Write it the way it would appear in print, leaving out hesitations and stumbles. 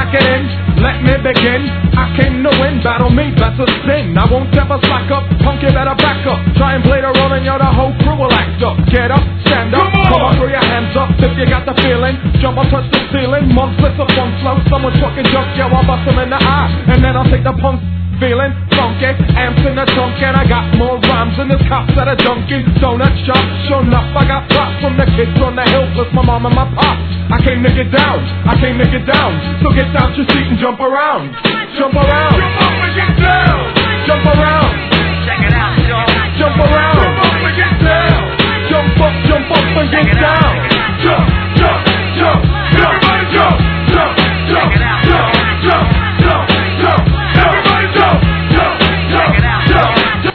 pack it in, let me begin. I came to win, battle me, that's a sin. I won't ever slack up, punk, you better back up. Try and play the role and the whole crew will act up. Get up, stand up, come on, throw your hands up if you got the feeling. Jump or touch the ceiling, months of funk flow. Someone's talking junk, yo, I'll bust them in the eye. And then I'll take the punk feeling funky, amps in the trunk, and I got more rhymes than this cops at a Dunkin' Donut shop. Sure enough, I got props from the kids on the hill, plus my mom and my pop. I came to get down, I came to get down. So get out your seat and jump around, jump around, jump up and get down, jump around. Check it out, y'all. Jump around, jump up and get down, jump up and get down. Jump, jump, jump, jump, everybody jump, jump, jump, jump, jump.